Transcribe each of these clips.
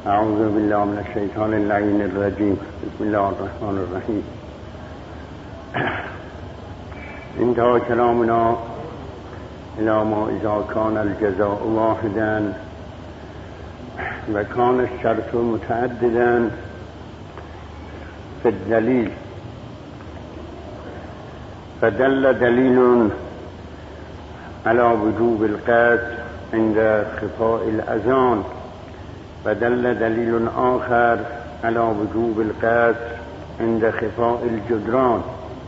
اعوذ بالله من الشیطان اللعین الرجیم. بسم الله الرحمن الرحیم. انتهى كلامنا إلى ما إذا كان الجزاء واحدا وكان الشرط متعددا في الدليل، فدل دليل على وجوب القصد عند خفاء الأذان، ودل دليل آخر على وجوب القصد عند خفاء الجدران.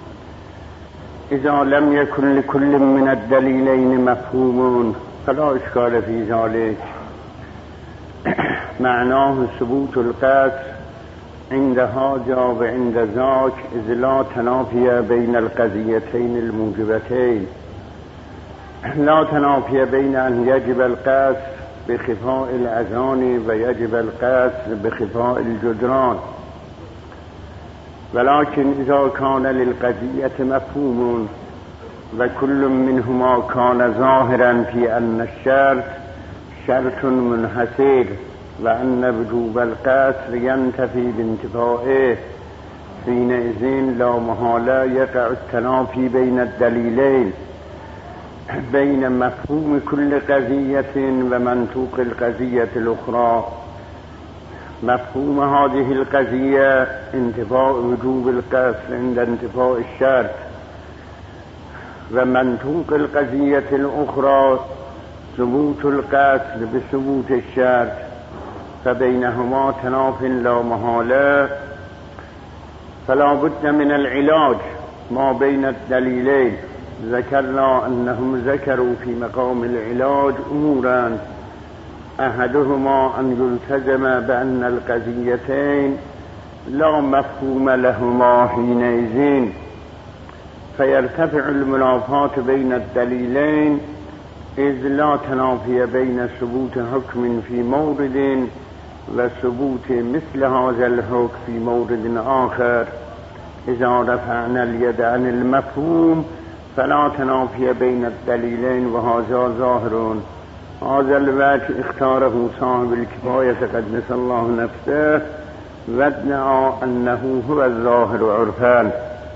إذا لم يكن لكل من الدليلين مفهوم فلا إشكال في ذلك. معناه ثبوت القصد عند هذا وعند ذاك، إذ لا تنافي بين القضيتين الموجبتين، لا تنافي بين أن يجب القصد بخفاء الأذان ويجب القصد بخفاء الجدران، ولكن إذا كان للقضية مفهوم وكل منهما كان ظاهرا في أن الشرط شرط منحصر وأن وجوب القصد ينتفي بانتفائه، حينئذ لا محالة يقع التنافي بين الدليلين، بين مفهوم كل قضية ومنطوق القضية الأخرى. مفهوم هذه القضية انتفاء وجوب القصد عند انتفاء الشرط، ومنطوق القضية الأخرى ثبوت القصد بثبوت الشرط، فبينهما تناف لا محالة، فلا بد من العلاج ما بين الدليلين. ذكرنا أنهم ذكروا في مقام العلاج أمورا، أحدهما أن يلتزم بأن القضيتين لا مفهوم لهما حينئذ، فيرتفع المنافاة بين الدليلين، إذ لا تنافي بين ثبوت حكم في مورد وثبوت مثل هذا الحكم في مورد آخر. إذا رفعنا اليد عن المفهوم فلا تنافي بين الدليلين، وهذا ظاهر. هذا الوجه اختاره صاحب الكفاية قدس الله نفسه، وادعى أنه هو الظاهر عرفان.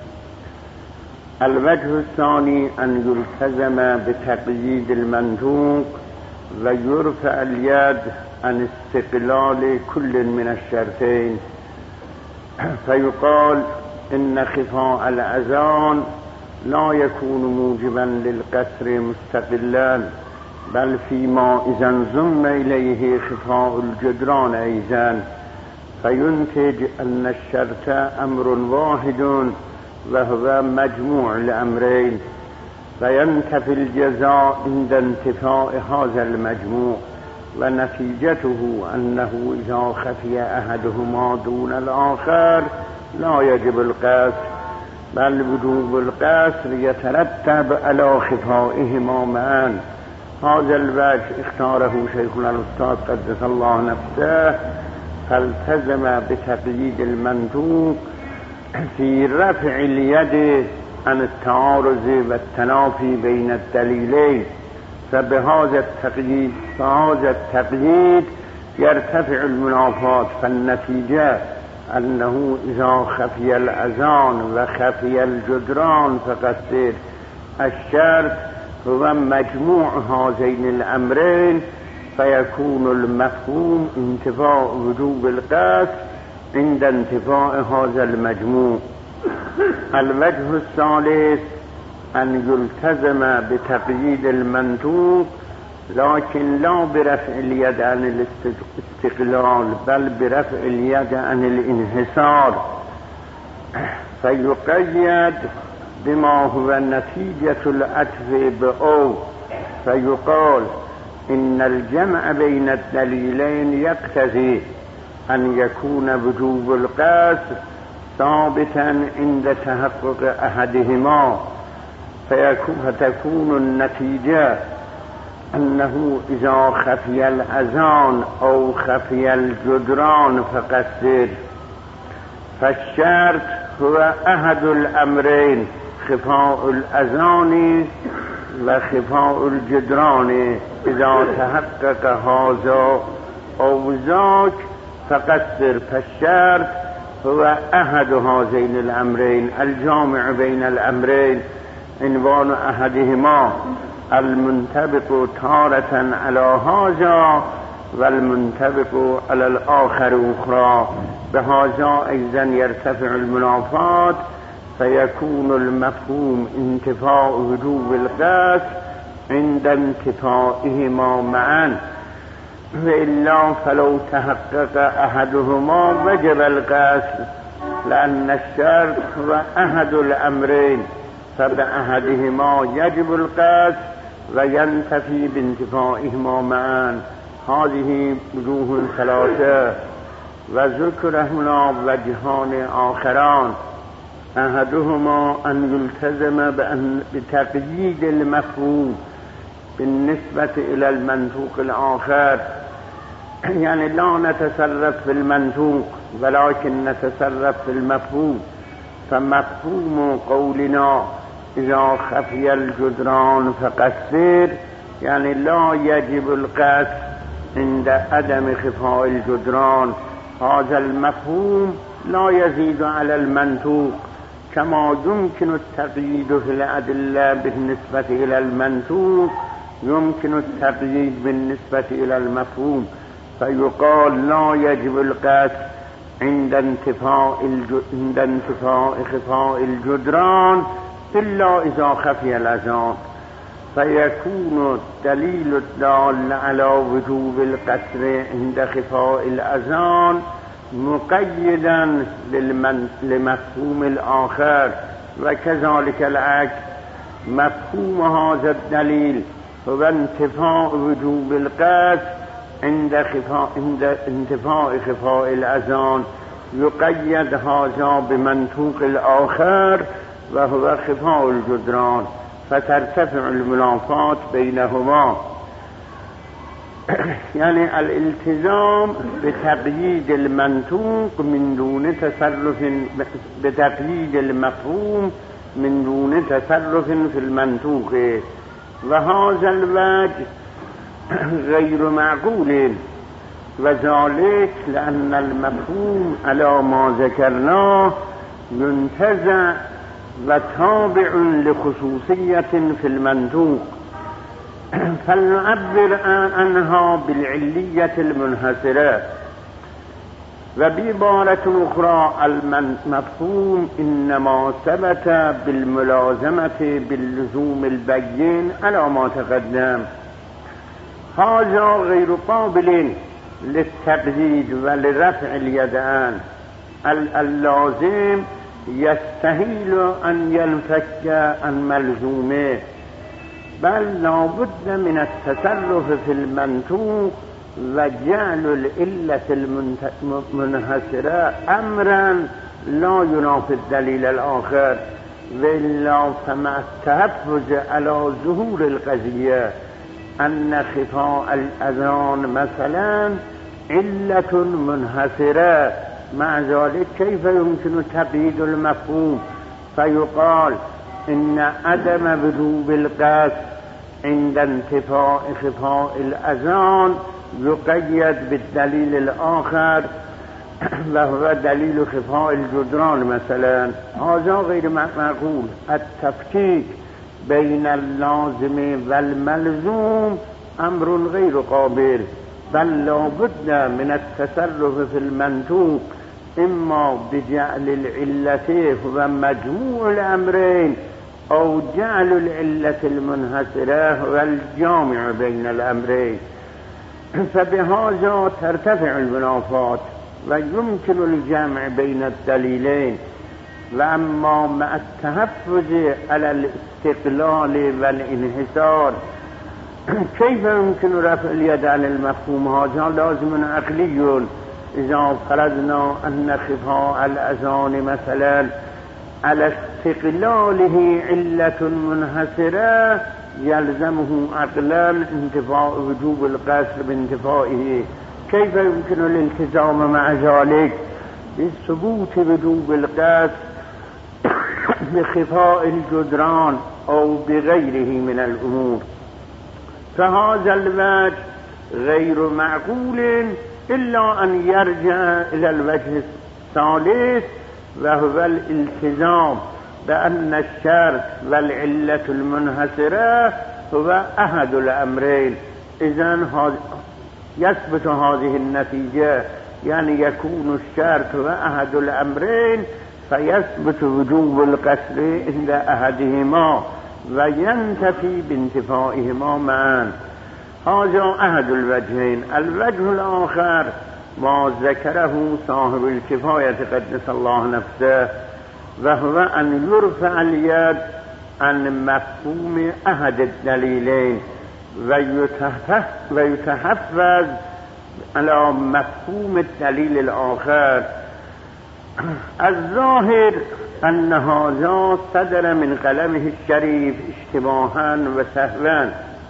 الوجه الثاني أن يلتزم بتقييد المنطوق ويرفع اليد عن استقلال كل من الشرطين، فيقال إن خفاء الأذان لا يكون موجبا للقصر مستقلا، بل فيما إذا انضم إليه خفاء الجدران أيضا، فينتج أن الشرط أمر واحد وهو مجموع الأمرين، فينتفي الجزاء عند انتفاء هذا المجموع، ونتيجته أنه إذا خفي أحدهما دون الآخر لا يجب القصر، بل وجوب القصر يترتب على خفائهما معا. هذا الوجه اختاره شيخنا الأستاذ قدس الله نفسه، فالتزم بتقييد المنطوق في رفع اليد عن التعارض والتنافي بين الدليلين، فبهذا التقييد يرتفع المنافاة، فالنتيجة أنه إذا خفي الأذان وخفي الجدران فقصر الشرط هو مجموع هذين الأمرين، فيكون المفهوم انتفاء وجوب القصد عند انتفاء هذا المجموع. الوجه الثالث أن يلتزم بتقييد المنطوق، لكن لا برفع اليد عن الاستقلال، بل برفع اليد عن الانحصار، فيقيد بما هو نتيجة العطف بأو، فيقال إن الجمع بين الدليلين يقتضي أن يكون وجوب القصد ثابتا عند تحقق أحدهما، فتكون النتيجة أنه إذا خفي الأذان أو خفي الجدران فقصر، فالشرط هو أحد الأمرين، خفاء الأذان وخفاء الجدران. إذا تحقق هذا أو ذاك فقصر. فالشرط هو احد هذين الامرين الجامع بين الامرين. عنوان احدهما المنطبق تارة على هذا والمنطبق على الآخر أخرى. بهذا أيضا يرتفع المنافات فيكون المفهوم انتفاء وجوب القصد عند انتفائهما معا، وإلا فلو تحقق أحدهما وجب القصد، لأن الشرط هو أحد الأمرين، فبأحدهما يجب القصد وينتفي بانتفائهما معا. هذه وجوه ثلاثة، وذكر هنا وجهان آخران. أحدهما أن يلتزم بتقييد المفهوم بالنسبة إلى المنطوق الآخر، يعني لا نتصرف في المنطوق ولكن نتصرف في المفهوم. فمفهوم قولنا إذا خفي الجدران فقصر، يعني لا يجب القصد عند عدم خفاء الجدران. هذا المفهوم لا يزيد على المنطوق، كما يمكن التقييد في الأدلة بالنسبة إلى المنطوق يمكن التقييد بالنسبة إلى المفهوم. فيقال لا يجب القصد عند انتفاء خفاء الجدران إلا إذا خفي الأذان، فيكون الدليل الدال على وجوب القصر عند خفاء الأذان مقيدا لمفهوم الآخر، وكذلك العكس. مفهوم هذا الدليل هو انتفاء وجوب القصر عند انتفاء خفاء الأذان، يقيد هذا بمنطوق الآخر وهو خفاء الجدران، فترتفع المنافات بينهما. يعني الالتزام بتقييد المنطوق من دون تصرف، بتقييد المفهوم من دون تصرف في المنطوق، وهذا الوجه غير معقول، وذلك لأن المفهوم على ما ذكرناه ينتزع وتابع لخصوصية في المنطوق، فلنعبر عنها بالعلية المنحصرة. وبعبارة أخرى المفهوم إنما ثبت بالملازمة باللزوم البين على ما تقدم. هذا غير قابل للتقييد ولرفع اليدان. اللازم يستحيل أن ينفك عن ملزومه، بل لا بد من التصرف في المنطوق وجعل العلة المنحصرة أمرا لا ينافي الدليل الآخر، وإلا فمع التحفظ على ظهور القضية أن خفاء الأذان مثلا علة منحصرة، مع ذلك كيف يمكن تقييد المفهوم؟ فيقال إن عدم وجوب القصد عند انتفاء خفاء الأذان يقيد بالدليل الآخر وهو دليل خفاء الجدران مثلا. هذا غير معقول. التفكيك بين اللازم والملزوم أمر غير قابل، بل لا بد من التصرف في المنطوق إما بجعل العلة هو مجموع الأمرين أو جعل العلة المنحصرة هو الجامع بين الأمرين، فبهذا ترتفع المنافات ويمكن الجمع بين الدليلين. وأما مع التحفظ على الاستقلال والانحصار كيف يمكن رفع اليد عن المفهوم؟ هذا لازم عقلي. إذا فرضنا أن خفاء الأذان مثلا على استقلاله علة منحصرة يلزمه عقلا انتفاء وجوب القصر بانتفائه، كيف يمكن الالتزام مع ذلك بثبوت وجوب القصر بخفاء الجدران أو بغيره من الأمور؟ فهذا الوجه غير معقول إلا أن يرجع إلى الوجه الثالث وهو الالتزام بأن الشرط والعلة المنحصرة هو أحد الأمرين. إذن يثبت هذه النتيجة، يعني يكون الشرط هو أحد الأمرين فيثبت وجوب القصر عند أحدهما وينتفي بانتفائهما معا. هذا أحد الوجهين. الوجه الآخر ما ذكره صاحب الكفاية قدس الله نفسه، وهو أن يرفع اليد عن مفهوم أحد الدليلين ويتحفظ على مفهوم الدليل الآخر. الظاهر أن هذا صدر من قلمه الشريف اشتباها وسهوا،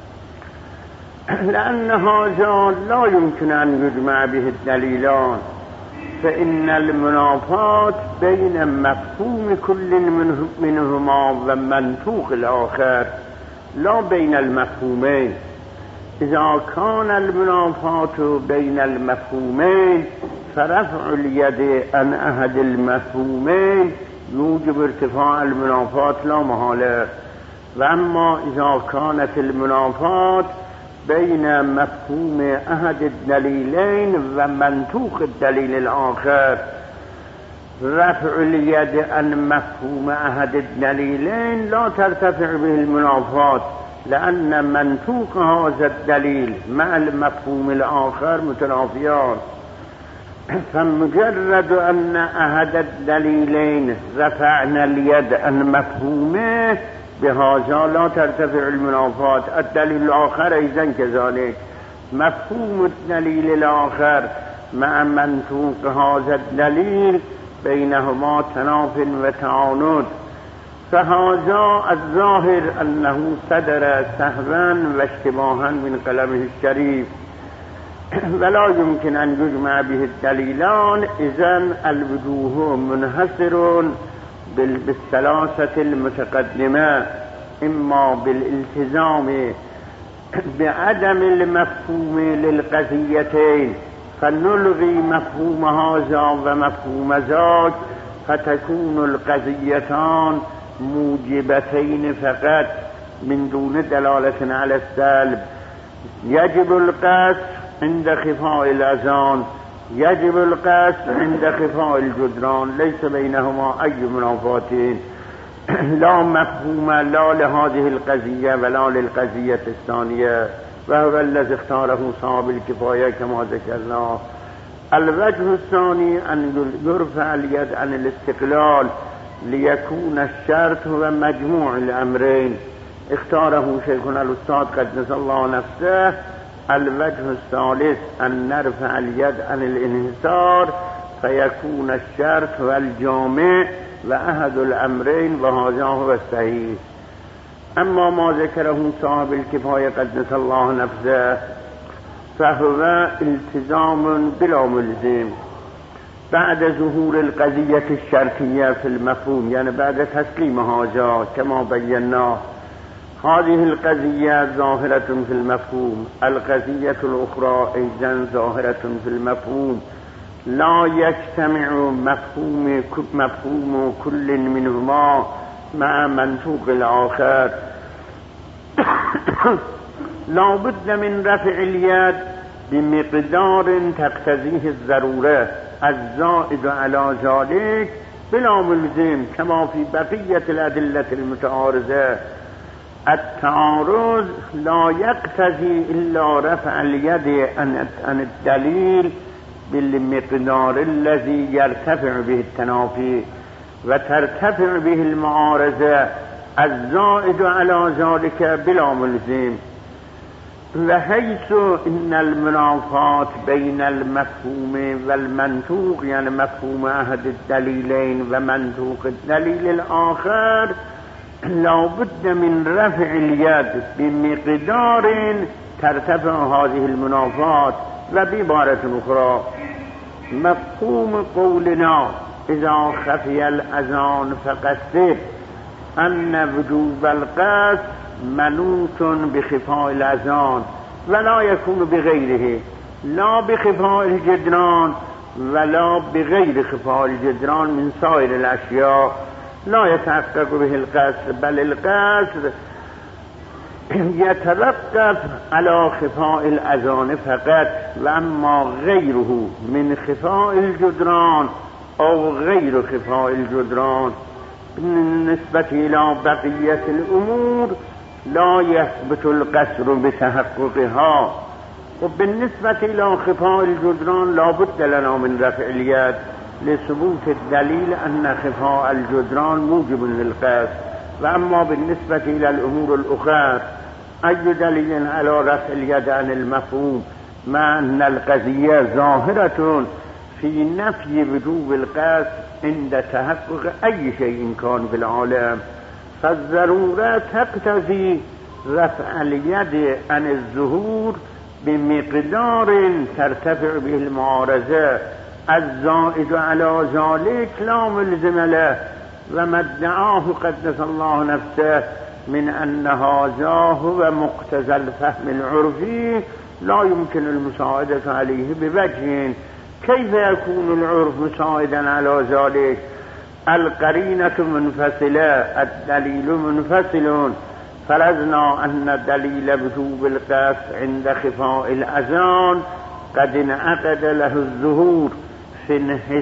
لأن هذا لا يمكن أن يجمع به الدليلان، فإن المنافاة بين مفهوم كل منهما ومنطوق الآخر لا بين المفهومين. إذا كان المنافاة بين المفهومين فرفع اليد عن أحد المفهومين يوجب ارتفاع المنافاة لا محالة. وأما إذا كانت المنافاة بين مفهوم أحد الدليلين ومنطوق الدليل الآخر، رفع اليد عن مفهوم أحد الدليلين لا ترتفع به المنافاة، لأن منطوق هذا الدليل مع المفهوم الآخر متنافيان. فمجرد أن أحد الدليلين رفعنا اليد عن مفهومه بهذا لا ترتفع المنافاة. الدليل الآخر أيضا كذلك، مفهوم الدليل الآخر مع منطوق هذا الدليل بينهما تناف وتعاند. فهذا الظاهر أنه صدر سهوا واشتباها من قلمه الشريف ولا يمكن أن يجمع به الدليلان. إذن الوجوه منحصر بالثلاثة المتقدمة، إما بالالتزام بعدم المفهوم للقضيتين فنلغي مفهوم هذا ومفهوم ذاك فتكون القضيتان موجبتين فقط من دون دلالة على السلب. يجب القصر عند خفاء الأذان، يجب القصر عند خفاء الجدران، ليس بينهما أي منافاتين، لا مفهوم لا لهذه القضية ولا للقضية الثانية، وهو الذي اختاره صاحب الكفاية كما ذكرنا. الوجه الثاني أن يرفع اليد عن الاستقلال ليكون الشرط هو مجموع الأمرين، اختاره شيخنا الأستاذ قدس الله نفسه. الوجه الثالث أن نرفع اليد عن الانحصار فيكون الشرط هو الجامع وأحد الأمرين، وهذا هو الصحيح. أما ما ذكره صاحب الكفاية قدس الله نفسه فهو التزام بلا ملزم بعد ظهور القضية الشرطية في المفهوم، يعني بعد تسليم هذا كما بينا. هذه القضية ظاهرة في المفهوم، القضية الأخرى أيضا ظاهرة في المفهوم، لا يجتمع مفهوم كل منهما مع منطوق الآخر. لا بد من رفع اليد بمقدار تقتضيه الضرورة الزائد على ذلك بلا ملزم، كما في بقية الأدلة المتعارضة. التعارض لا يقتضي إلا رفع اليد عن الدليل بالمقدار الذي يرتفع به التنافي وترتفع به المعارضة الزائد على ذلك بلا ملزم. وحيث إن المنافات بين المفهوم والمنطوق، يعني مفهوم أحد الدليلين ومنطوق الدليل الآخر، لا بد من رفع اليد بمقدار ترتفع هذه المنافات. وبعبارة أخرى مفهوم قولنا إذا خفي الأذان فقصر أن وجوب القصر منوط بخفاء الأذان ولا يكون بغيره، لا بخفاء الجدران ولا بغير خفاء الجدران من سائر الأشياء لا يتحقق به القصر، بل القصر يتوقف على خفاء الأذان فقط، وأما غيره من خفاء الجدران أو غير خفاء الجدران بالنسبة إلى بقية الأمور لا يثبت القصر بتحققها. وبالنسبة إلى خفاء الجدران لا بد لنا من رفع اليد لثبوت الدليل أن خفاء الجدران موجب للقصر. وأما بالنسبة إلى الأمور الأخرى أي دليل على رفع اليد عن المفهوم مع أن القضية ظاهرة في نفي وجوب القصر عند تحقق أي شيء كان في العالم، فالضرورة تقتضي رفع اليد عن الظهور بمقدار ترتفع به المعارضة، الزائد على ذلك لا ملزم له. وما ادعاه قدس الله نفسه من أن هذا هو مقتضى الفهم العرفي لا يمكن المساعدة عليه بوجه. كيف يكون العرف مساعدا على ذلك؟ القرينة منفصلة، الدليل منفصل. فرضنا أن دليل وجوب القصر عند خفاء الأذان قد انعقد له الظهور في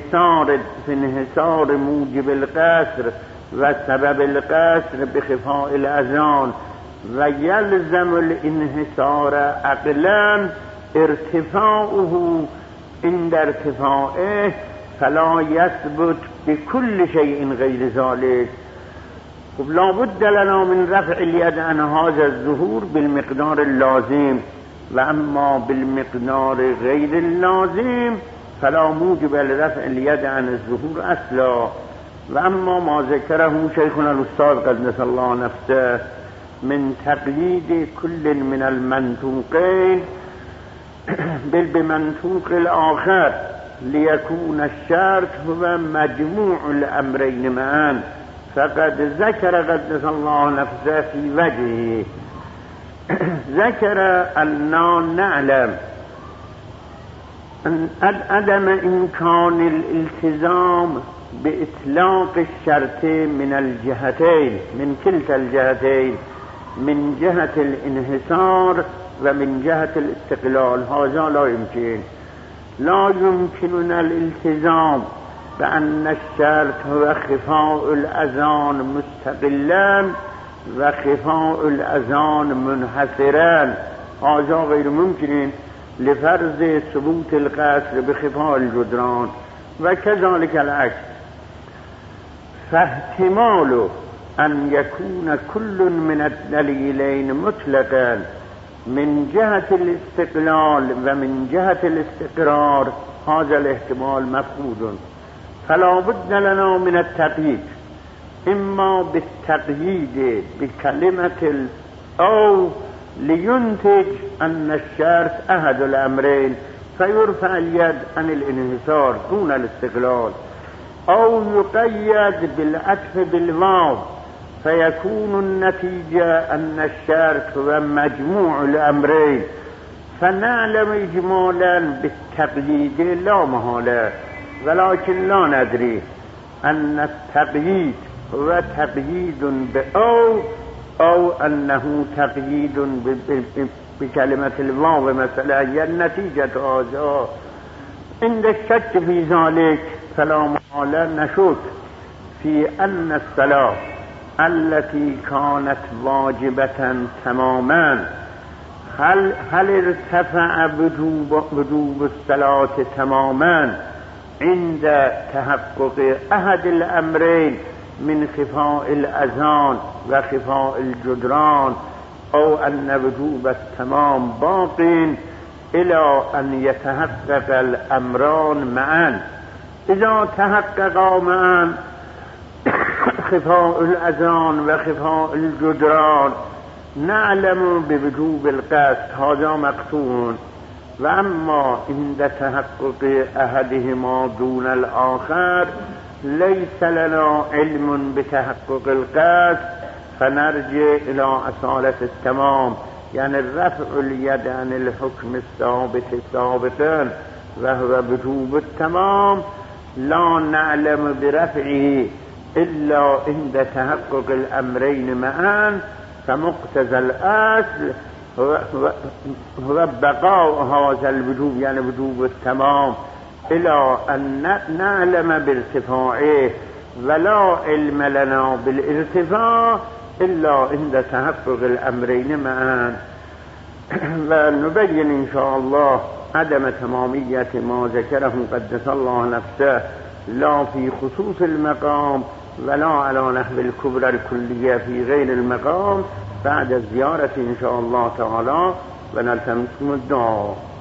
انحصار موجب القصر وسبب القصر بخفاء الأذان، ويلزم الانحصار عقلا ارتفاعه عند ارتفاعه، فلا يثبت بكل شيء غير ذلك. لا بد لنا من رفع اليد عن هذا الظهور بالمقدار اللازم، وأما بالمقدار غير اللازم فلا موجب لرفع اليد عن الظهور أصلا. وأما ما ذكره شيخنا الأستاذ قدس الله نفسه من تقييد كل من المنطوقين بمنطوق الآخر ليكون الشرط هو مجموع الأمرين معا، فقد ذكر قدس الله نفسه في وجهه ذكر أننا نعلم أن عدم إمكان الالتزام بإطلاق الشرط من الجهتين، من كلتا الجهتين، من جهة الانحصار ومن جهة الاستقلال. هذا لا يمكن. لا يمكننا الالتزام بأن الشرط هو خفاء الأذان مستقلا وخفاء الأذان منحصرا، هذا غير ممكن لفرض ثبوت القصر بخفاء الجدران، وكذلك العكس. فاحتمال أن يكون كل من الدليلين مطلقا من جهة الاستقلال ومن جهة الاستقرار هذا الاحتمال مفقود، فلا بد لنا من التقييد، إما بالتقييد بكلمة أو لينتج أن الشرط أحد الأمرين فيرفع اليد عن الانحصار دون الاستقلال، أو يقيد بالعطف بالواو فيكون النتيجة أن الشرط هو مجموع الأمرين، فنعلم إجمالا بالتقييد لا محالة، ولكن لا ندري أن التقييد هو تقييد أو أنه تقييد بكلمة الواو مثلا. هي النتيجة هذا. عند الشك في ذلك فلا محالة نشك في أن الصلاة التي كانت واجبة تماما هل ارتفع وجوب الصلاة تماما عند تحقق أحد الأمرين من خفاء الأذان وخفاء الجدران، أو أن وجوب التمام باق إلى أن يتحقق الأمران معا. إذا تحققا معا خفاء الأذان وخفاء الجدران نعلم بوجوب القصد، هذا مقطوع. وأما عند تحقق أحدهما دون الآخر ليس لنا علم بتحقق القصد، فنرجع إلى أصالة التمام يعني رفع اليد عن الحكم الثابت ثابتا وهو وجوب التمام لا نعلم برفعه إلا عند تحقق الأمرين معا، فمقتضى الأصل هو بقاء هذا الوجوب يعني وجوب التمام إلى أن نعلم بارتفاعه، ولا علم لنا بالارتفاع إلا عند تحقق الأمرين معا. ونبين إن شاء الله عدم تمامية ما ذكره قدس الله نفسه لا في خصوص المقام ولا على نحو الكبرى الكلية في غير المقام بعد الزيارة إن شاء الله تعالى، ونلتمسكم الدعاء.